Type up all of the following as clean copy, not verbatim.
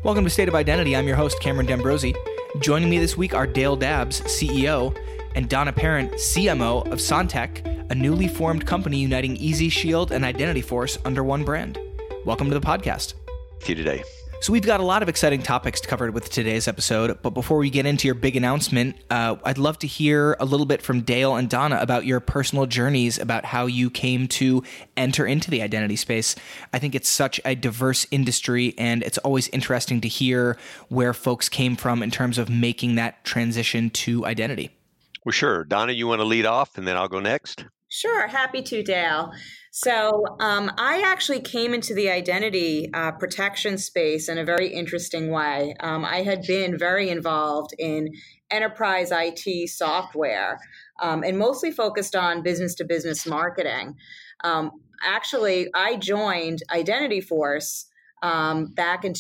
Welcome to State of Identity. I'm your host, Cameron D'Ambrosi. Joining me this week are Dale Dabbs, CEO, and Donna Parent, CMO of Sontec, a newly formed company uniting EasyShield and Identity Force under one brand. Welcome to the podcast. With you today. So we've got a lot of exciting topics to cover with today's episode, but before we get into your big announcement, I'd love to hear a little bit from Dale and Donna about your personal journeys, about how you came to enter into the identity space. I think it's such a diverse industry, and it's always interesting to hear where folks came from in terms of making that transition to identity. Well, sure. Donna, you want to lead off, and then I'll go next? Sure. Happy to, Dale. So I actually came into the identity protection space in a very interesting way. I had been very involved in enterprise IT software and mostly focused on business-to-business marketing. Actually, I joined Identity Force back in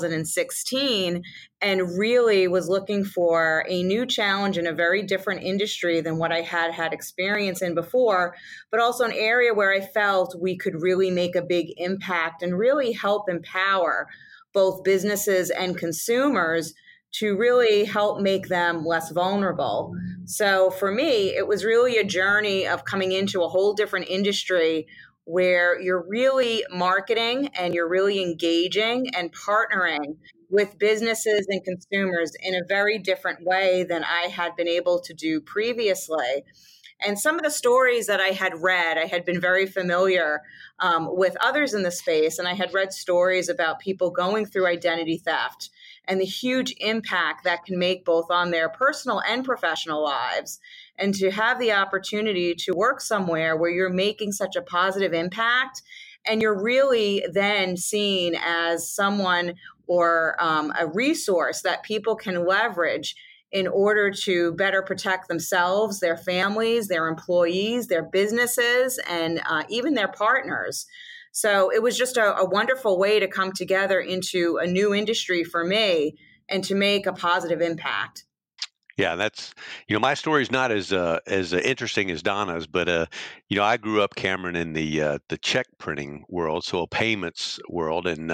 2016 and really was looking for a new challenge in a very different industry than what I had experience in before, but also an area where I felt we could really make a big impact and really help empower both businesses and consumers to really help make them less vulnerable. So for me, it was really a journey of coming into a whole different industry where you're really marketing and you're really engaging and partnering with businesses and consumers in a very different way than I had been able to do previously. And some of the stories that I had read, I had been very familiar with others in the space, and I had read stories about people going through identity theft and the huge impact that can make both on their personal and professional lives. And to have the opportunity to work somewhere where you're making such a positive impact and you're really then seen as someone or a resource that people can leverage in order to better protect themselves, their families, their employees, their businesses, and even their partners. So it was just a wonderful way to come together into a new industry for me and to make a positive impact. Yeah, that's, my story is not as interesting as Donna's, but I grew up, Cameron, in the check printing world, so a payments world, and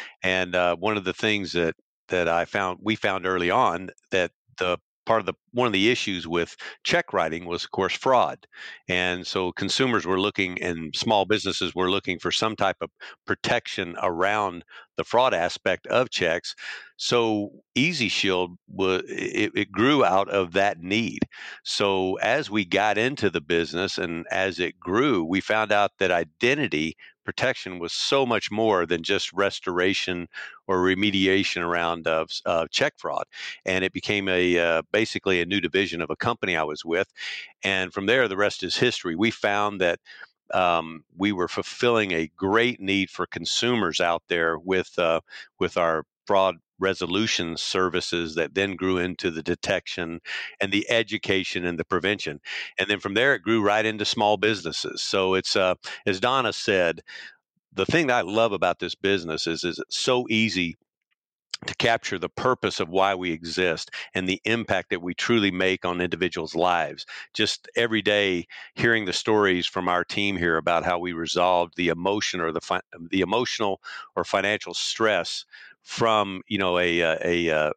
one of the things that we found early on that one of the issues with check writing was, of course, fraud. And so consumers were looking and small businesses were looking for some type of protection around the fraud aspect of checks. So EasyShield, it grew out of that need. So as we got into the business and as it grew, we found out that identity protection was so much more than just restoration or remediation around check fraud. And it became basically a new division of a company I was with. And from there, the rest is history. We found that we were fulfilling a great need for consumers out there with our fraud resolution services that then grew into the detection and the education and the prevention. And then from there, it grew right into small businesses. So it's, as Donna said, the thing that I love about this business is it's so easy to capture the purpose of why we exist and the impact that we truly make on individuals' lives. Just every day, hearing the stories from our team here about how we resolved the emotion or the emotional or financial stress from a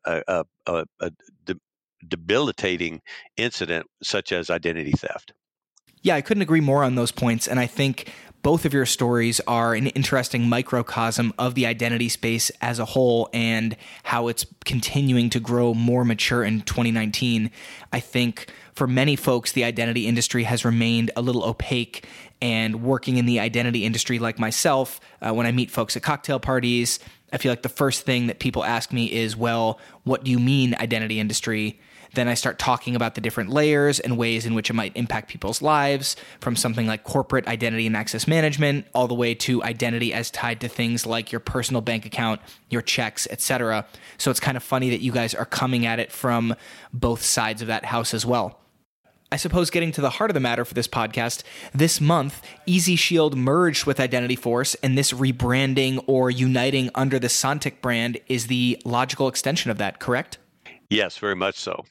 debilitating incident such as identity theft. Yeah, I couldn't agree more on those points. And I think both of your stories are an interesting microcosm of the identity space as a whole and how it's continuing to grow more mature in 2019. I think for many folks, the identity industry has remained a little opaque, and working in the identity industry like myself, when I meet folks at cocktail parties, I feel like the first thing that people ask me is, well, what do you mean identity industry? Then I start talking about the different layers and ways in which it might impact people's lives, from something like corporate identity and access management, all the way to identity as tied to things like your personal bank account, your checks, etc. So it's kind of funny that you guys are coming at it from both sides of that house as well. I suppose getting to the heart of the matter for this podcast, this month, EasyShield merged with Identity Force, and this rebranding or uniting under the Sontec brand is the logical extension of that, correct? Yes, very much so.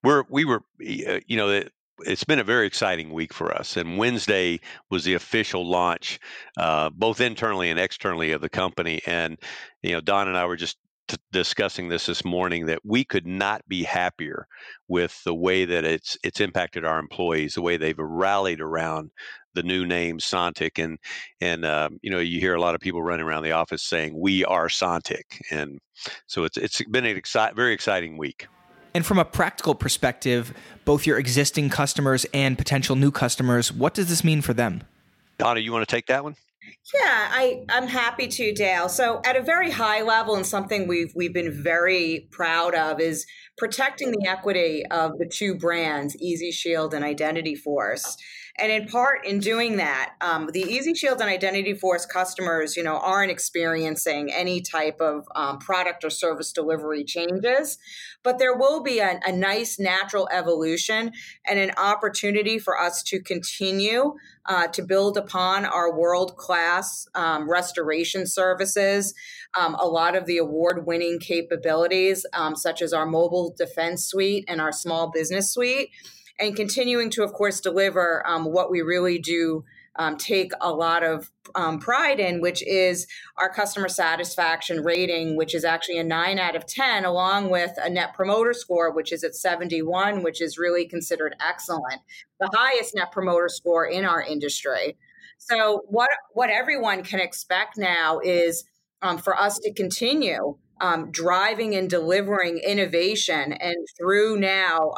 It's been a very exciting week for us, and Wednesday was the official launch, both internally and externally, of the company. And Don and I were just discussing this morning that we could not be happier with the way that it's impacted our employees, the way they've rallied around the new name Sontiq, and you hear a lot of people running around the office saying we are Sontiq, and so it's been an very exciting week. And from a practical perspective, both your existing customers and potential new customers, what does this mean for them? Donna, you want to take that one? Yeah, I'm happy to, Dale. So at a very high level, and something we've been very proud of is protecting the equity of the two brands, EasyShield and Identity Force. And in part, in doing that, the EasyShield and Identity Force customers, aren't experiencing any type of product or service delivery changes, but there will be a nice natural evolution and an opportunity for us to continue to build upon our world-class restoration services, a lot of the award-winning capabilities, such as our mobile defense suite and our small business suite, and continuing to, of course, deliver what we really do take a lot of pride in, which is our customer satisfaction rating, which is actually a 9 out of 10, along with a net promoter score, which is at 71, which is really considered excellent, the highest net promoter score in our industry. So what everyone can expect now is for us to continue driving and delivering innovation, and through now,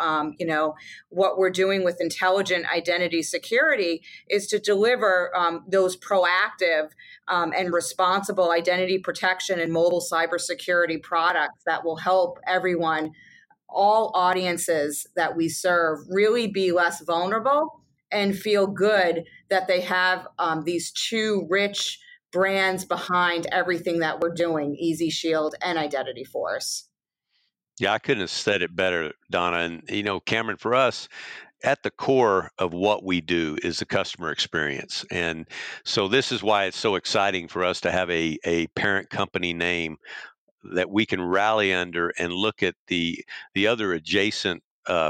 what we're doing with intelligent identity security is to deliver those proactive and responsible identity protection and mobile cybersecurity products that will help everyone, all audiences that we serve, really be less vulnerable and feel good that they have these two rich brands behind everything that we're doing, EasyShield and Identity Force. Yeah, I couldn't have said it better, Donna. And, Cameron, for us, at the core of what we do is the customer experience. And so this is why it's so exciting for us to have a parent company name that we can rally under and look at the other adjacent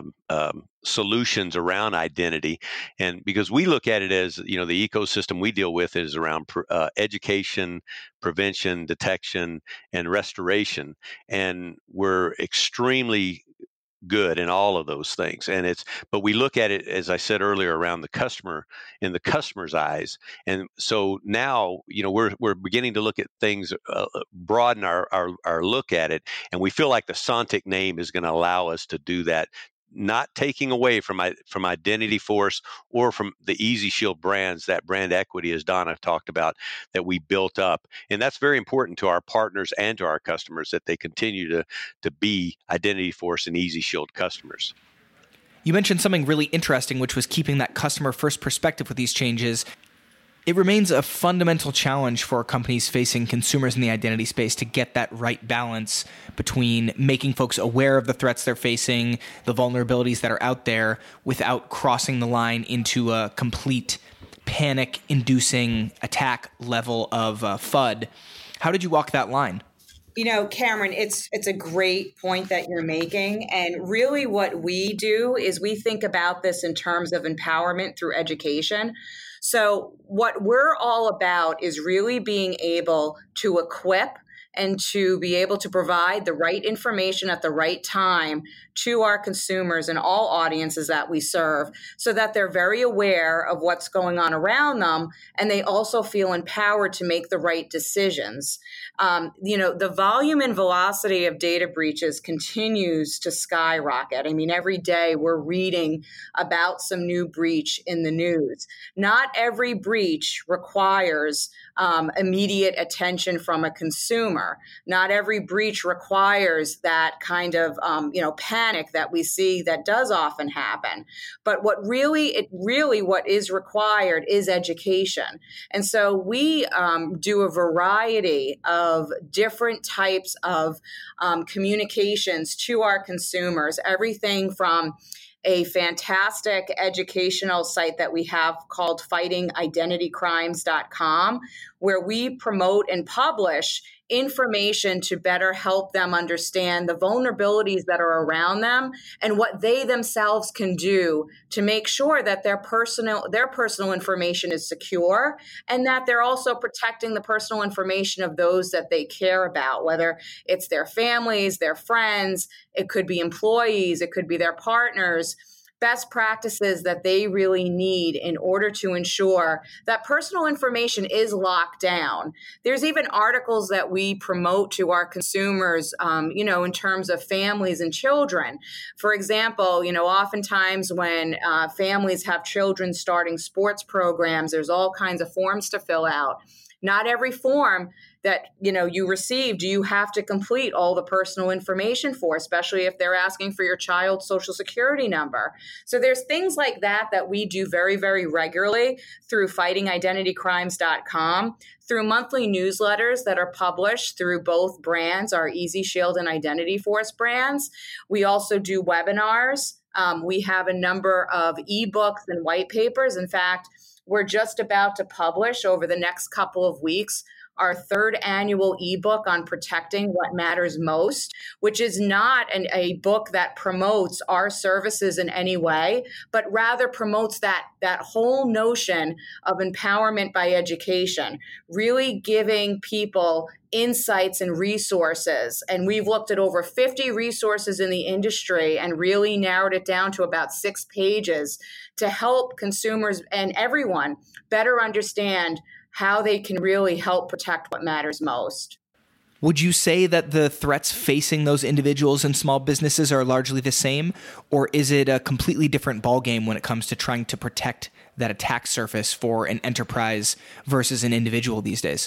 solutions around identity. And because we look at it as, the ecosystem we deal with is around education, prevention, detection, and restoration. And we're extremely good in all of those things. But we look at it, as I said earlier, around the customer, in the customer's eyes. And so now, we're beginning to look at things, broaden our look at it. And we feel like the Sontiq name is going to allow us to do that, not taking away from Identity Force or from the EasyShield brands, that brand equity, as Donna talked about, that we built up. And that's very important to our partners and to our customers, that they continue to be Identity Force and EasyShield customers. You mentioned something really interesting, which was keeping that customer first perspective with these changes. It remains a fundamental challenge for companies facing consumers in the identity space to get that right balance between making folks aware of the threats they're facing, the vulnerabilities that are out there, without crossing the line into a complete panic-inducing attack level of FUD. How did you walk that line? Cameron, it's a great point that you're making. And really what we do is we think about this in terms of empowerment through education. So what we're all about is really being able to equip and to be able to provide the right information at the right time to our consumers and all audiences that we serve, so that they're very aware of what's going on around them, and they also feel empowered to make the right decisions. The volume and velocity of data breaches continues to skyrocket. I mean, every day we're reading about some new breach in the news. Not every breach requires immediate attention from a consumer. Not every breach requires that kind of, panic that we see that does often happen. But what is required is education. And so we do a variety of different types of communications to our consumers, everything from a fantastic educational site that we have called fightingidentitycrimes.com, where we promote and publish information to better help them understand the vulnerabilities that are around them and what they themselves can do to make sure that their personal information is secure, and that they're also protecting the personal information of those that they care about, whether it's their families, their friends, it could be employees, it could be their partners. Best practices that they really need in order to ensure that personal information is locked down. There's even articles that we promote to our consumers, in terms of families and children. For example, oftentimes when families have children starting sports programs, there's all kinds of forms to fill out. Not every form that you receive do you have to complete all the personal information for, especially if they're asking for your child's social security number. So there's things like that we do very, very regularly through fightingidentitycrimes.com, through monthly newsletters that are published through both brands, our Easy Shield and Identity Force brands. We also do webinars. We have a number of ebooks and white papers. In fact, we're just about to publish over the next couple of weeks our third annual ebook on protecting what matters most, which is not a book that promotes our services in any way, but rather promotes that whole notion of empowerment by education, really giving people insights and resources. And we've looked at over 50 resources in the industry and really narrowed it down to about 6 pages to help consumers and everyone better understand how they can really help protect what matters most. Would you say that the threats facing those individuals and small businesses are largely the same, or is it a completely different ballgame when it comes to trying to protect that attack surface for an enterprise versus an individual these days?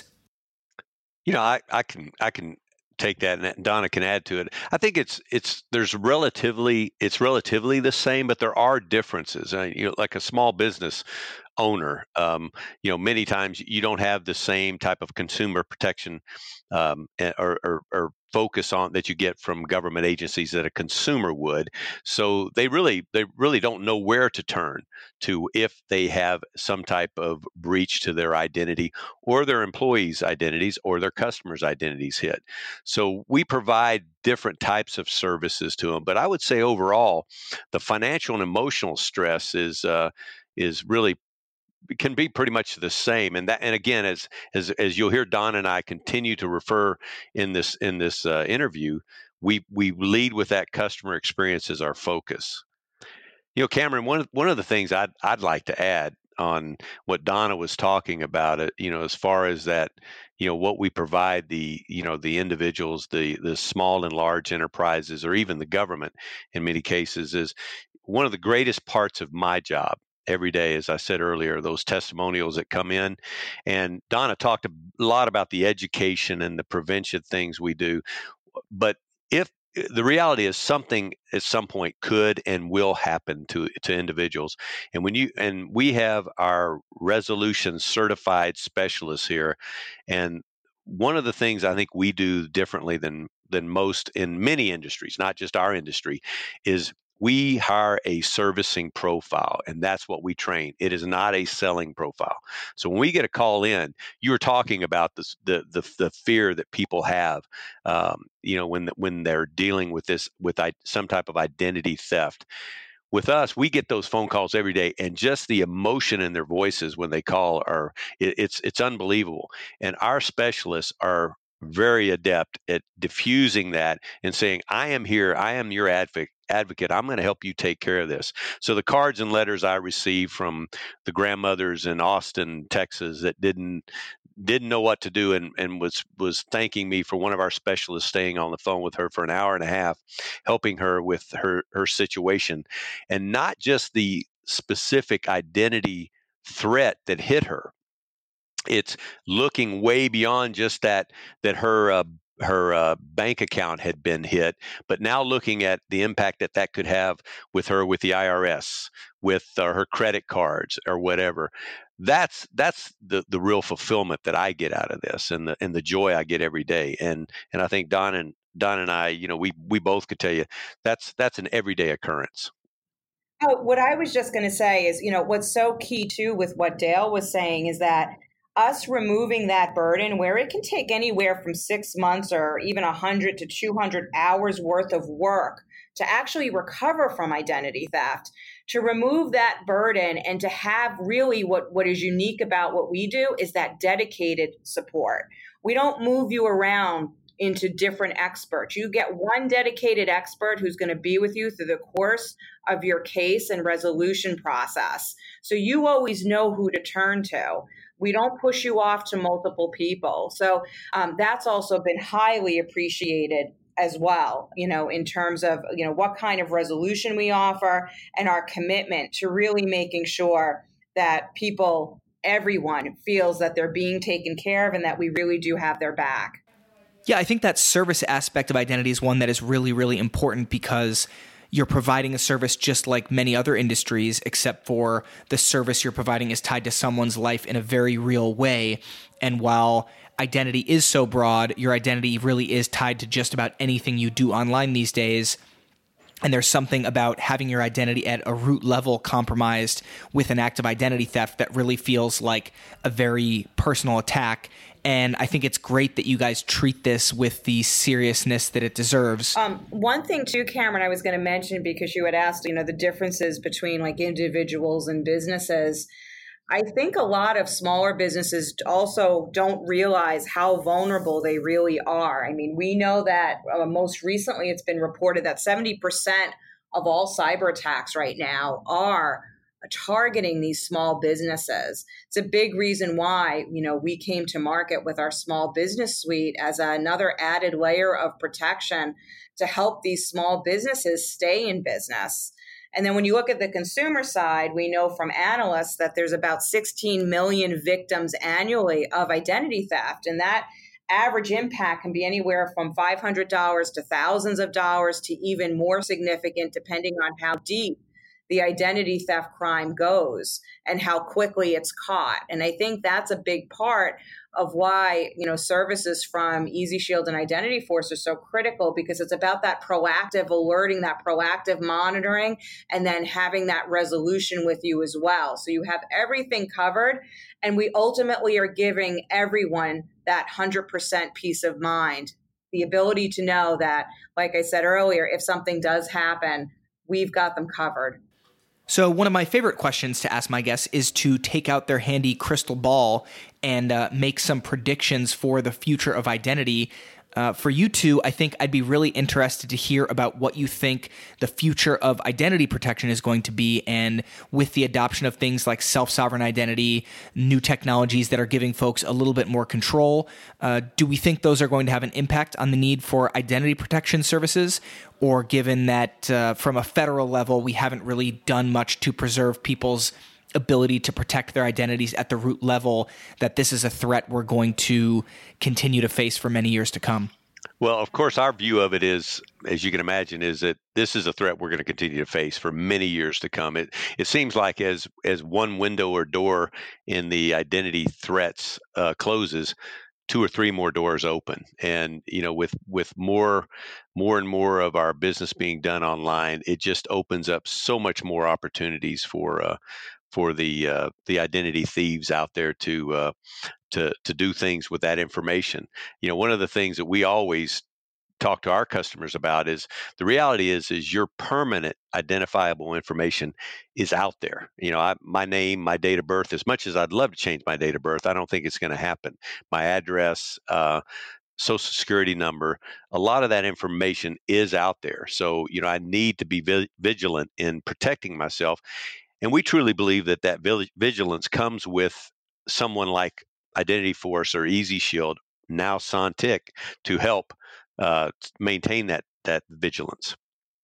I can take that, and Donna can add to it. I think it's relatively the same, but there are differences. Like a small business owner, many times you don't have the same type of consumer protection or focus on that you get from government agencies that a consumer would. So they really don't know where to turn to if they have some type of breach to their identity or their employees' identities or their customers' identities hit. So we provide different types of services to them. But I would say overall, the financial and emotional stress is really can be pretty much the same, and again, as you'll hear Don and I continue to refer in this interview, we lead with that customer experience as our focus. Cameron, one of the things I'd like to add on what Donna was talking about, as far as that, what we provide the individuals, the small and large enterprises, or even the government in many cases, is one of the greatest parts of my job every day, as I said earlier, those testimonials that come in. And Donna talked a lot about the education and the prevention things we do. But if the reality is something at some point could and will happen to individuals, and we have our resolution certified specialists here, and one of the things I think we do differently than most in many industries, not just our industry, is we hire a servicing profile, and that's what we train. It is not a selling profile. So when we get a call in, you were talking about the fear that people have, when they're dealing with some type of identity theft. With us, we get those phone calls every day, and just the emotion in their voices when they call it's unbelievable. And our specialists are very adept at diffusing that and saying, I am here. I am your advocate. I'm going to help you take care of this. So the cards and letters I received from the grandmothers in Austin, Texas, that didn't know what to do and was thanking me for one of our specialists staying on the phone with her for an hour and a half, helping her with her her and not just the specific identity threat that hit her. It's looking way beyond just that her bank account had been hit, but now looking at the impact that could have with her, with the IRS, with her credit cards or whatever. That's the real fulfillment that I get out of this, and the joy I get every day. And I think Don and I, we both could tell you that's an everyday occurrence. Oh, what I was just going to say is, what's so key too with what Dale was saying is that us removing that burden, where it can take anywhere from 6 months or even 100 to 200 hours worth of work to actually recover from identity theft, to remove that burden and to have really what is unique about what we do is that dedicated support. We don't move you around into different experts. You get one dedicated expert who's going to be with you through the course of your case and resolution process. So you always know who to turn to. We don't push you off to multiple people. So that's also been highly appreciated as well, in terms of, what kind of resolution we offer and our commitment to really making sure that everyone feels that they're being taken care of and that we really do have their back. Yeah, I think that service aspect of identity is one that is really, really important because you're providing a service just like many other industries, except for the service you're providing is tied to someone's life in a very real way. And while identity is so broad, your identity really is tied to just about anything you do online these days. And there's something about having your identity at a root level compromised with an act of identity theft that really feels like a very personal attack. And I think it's great that you guys treat this with the seriousness that it deserves. One thing too, Cameron, I was going to mention, because you had asked, the differences between like individuals and businesses. I think a lot of smaller businesses also don't realize how vulnerable they really are. I mean, we know that most recently it's been reported that 70% of all cyber attacks right now are targeting these small businesses. It's a big reason why, we came to market with our small business suite as another added layer of protection to help these small businesses stay in business. And then when you look at the consumer side, we know from analysts that there's about 16 million victims annually of identity theft. And that average impact can be anywhere from $500 to thousands of dollars to even more significant, depending on how deep the identity theft crime goes and how quickly it's caught. And I think that's a big part of why, services from EasyShield and Identity Force are so critical, because it's about that proactive alerting, that proactive monitoring, and then having that resolution with you as well. So you have everything covered, and we ultimately are giving everyone that 100% peace of mind, the ability to know that, like I said earlier, if something does happen, we've got them covered. So one of my favorite questions to ask my guests is to take out their handy crystal ball and make some predictions for the future of identity. For you two, I think I'd be really interested to hear about what you think the future of identity protection is going to be. And with the adoption of things like self-sovereign identity, new technologies that are giving folks a little bit more control, do we think those are going to have an impact on the need for identity protection services? Or given that from a federal level, we haven't really done much to preserve people's ability to protect their identities at the root level, that this is a threat we're going to continue to face for many years to come? Well, of course, our view of it is, as you can imagine, is that this is a threat we're going to continue to face for many years to come. It seems like as one window or door in the identity threats closes, two or three more doors open. And, with more and more of our business being done online, it just opens up so much more opportunities for the identity thieves out there to do things with that information. One of the things that we always talk to our customers about is the reality is your permanent identifiable information is out there. My name, my date of birth, as much as I'd love to change my date of birth, I don't think it's going to happen. My address, social security number, a lot of that information is out there. So, I need to be vigilant in protecting myself. And we truly believe that vigilance comes with someone like Identity Force or EasyShield, now Sontiq, to help maintain that vigilance.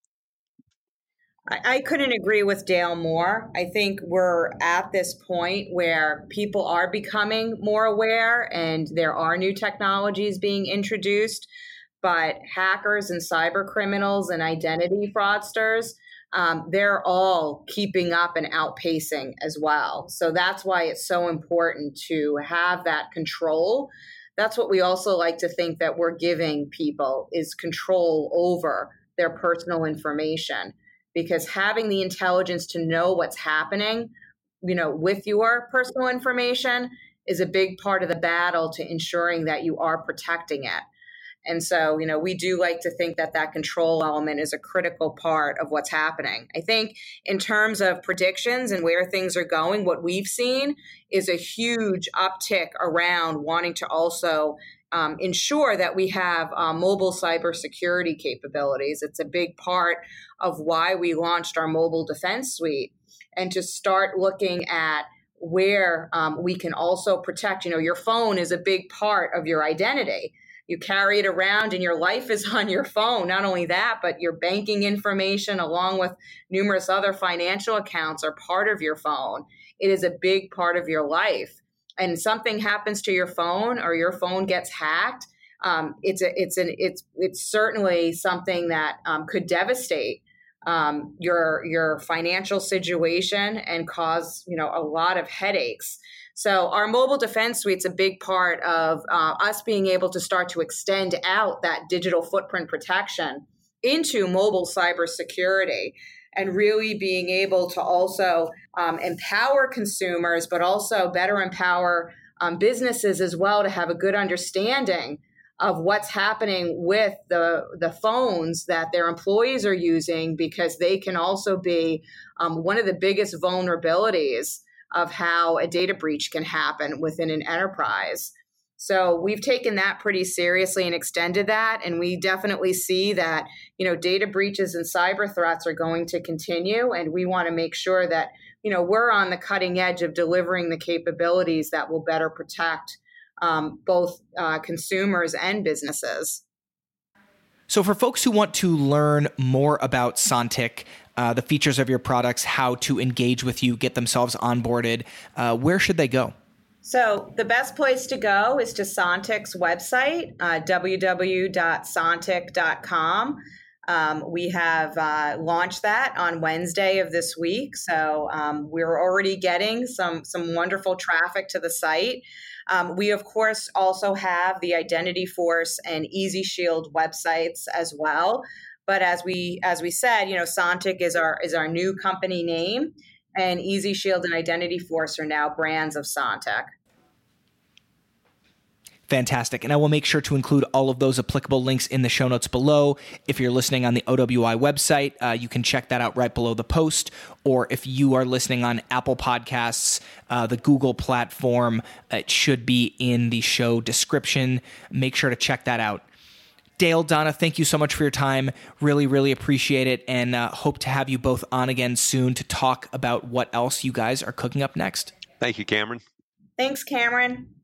I couldn't agree with Dale more. I think we're at this point where people are becoming more aware and there are new technologies being introduced, but hackers and cyber criminals and identity fraudsters, they're all keeping up and outpacing as well. So that's why it's so important to have that control. That's what we also like to think that we're giving people is control over their personal information, because having the intelligence to know what's happening, with your personal information is a big part of the battle to ensuring that you are protecting it. And so, we do like to think that that control element is a critical part of what's happening. I think in terms of predictions and where things are going, what we've seen is a huge uptick around wanting to also ensure that we have mobile cybersecurity capabilities. It's a big part of why we launched our mobile defense suite, and to start looking at where we can also protect. Your phone is a big part of your identity. You carry it around and your life is on your phone. Not only that, but your banking information, along with numerous other financial accounts, are part of your phone. It is a big part of your life. And something happens to your phone, or your phone gets hacked, it's certainly something that could devastate your financial situation and cause a lot of headaches. So our mobile defense suite's a big part of us being able to start to extend out that digital footprint protection into mobile cybersecurity, and really being able to also empower consumers, but also better empower businesses as well, to have a good understanding of what's happening with the phones that their employees are using, because they can also be one of the biggest vulnerabilities of how a data breach can happen within an enterprise. So we've taken that pretty seriously and extended that. And we definitely see that, data breaches and cyber threats are going to continue. And we want to make sure that, we're on the cutting edge of delivering the capabilities that will better protect both consumers and businesses. So for folks who want to learn more about Sontiq, the features of your products, how to engage with you, get themselves onboarded, where should they go? So the best place to go is to Sontiq's website, www.sontiq.com. We have launched that on Wednesday of this week. So we're already getting some wonderful traffic to the site. We, of course, also have the Identity Force and EasyShield websites as well. But as we said, Sontiq is our new company name, and EasyShield and Identity Force are now brands of Sontiq. Fantastic. And I will make sure to include all of those applicable links in the show notes below. If you're listening on the OWI website, you can check that out right below the post. Or if you are listening on Apple Podcasts, the Google platform, it should be in the show description. Make sure to check that out. Dale, Donna, thank you so much for your time. Really, really appreciate it, and hope to have you both on again soon to talk about what else you guys are cooking up next. Thank you, Cameron. Thanks, Cameron.